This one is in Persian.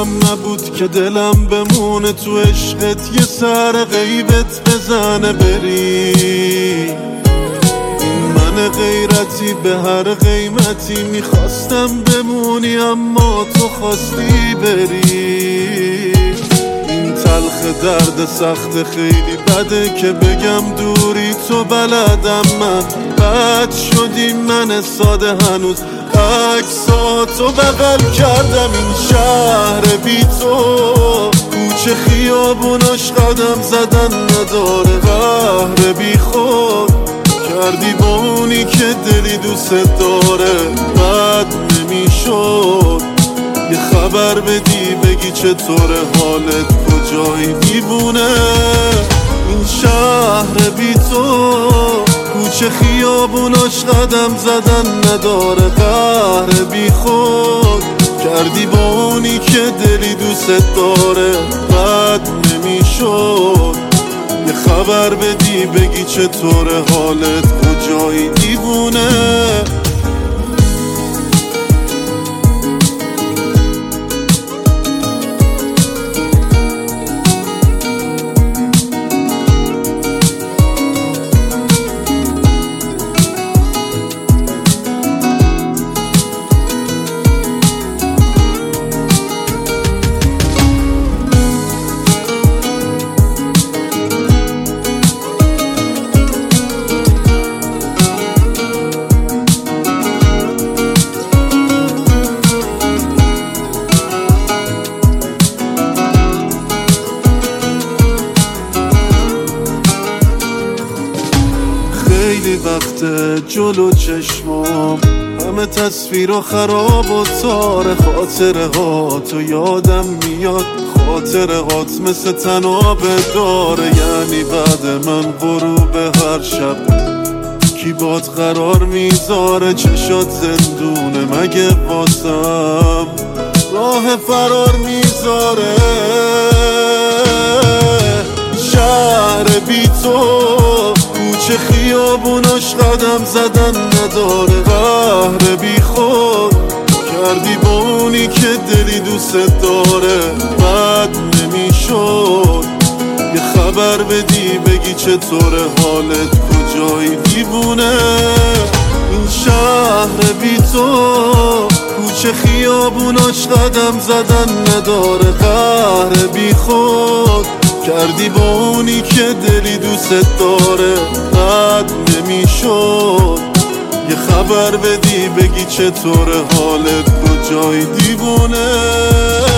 دلم نبود که دلم بمونه تو عشقت، یه سر غیبت بزنه بری. من غیرتی به هر قیمتی میخواستم بمونی، اما تو خواستی بری. این تلخ درد سخت خیلی بده که بگم دوری تو بلدم، من بد شدی من ساده هنوز عکساتو بغل کردم. این شهر بی تو کوچه خیابوناش قدم زدن نداره، قهر بی خود کردی با اونی که دلی دوست داره. بد نمیشد یه خبر بدی بگی چطوره حالت، کجایی دیوونه. این شهر بی تو کوچه خیابوناش قدم زدن نداره، قهر بی خود کردی با اونی که دلی دوست داره. بد نمیشد یه خبر بدی بگی چطوره حالت، کجایی دیوونه. خیلی وقت جلو چشمام همه تصویر و خراب و تار، خاطره ها تو یادم میاد، خاطره هات مثل تنابه داره. یعنی بعد من غروب هر شب کی باد قرار میذاره، چشات زندونه مگه واسم راه فرار میذاره. شهر بی تو کوچه خیابوناش قدم زدن نداره، قهر بی خود کردی با اونی که دلی دوست داره. بد نمیشد یه خبر بدی بگی چطوره حالت، کجایی دیوونه. این شهر بی تو کوچه خیابوناش قدم زدن نداره، قهر بی خود کردی با اونی که دلی دوست داره. بد نمیشد یه خبر بدی بگی چطوره حالت، کجایی دیوونه.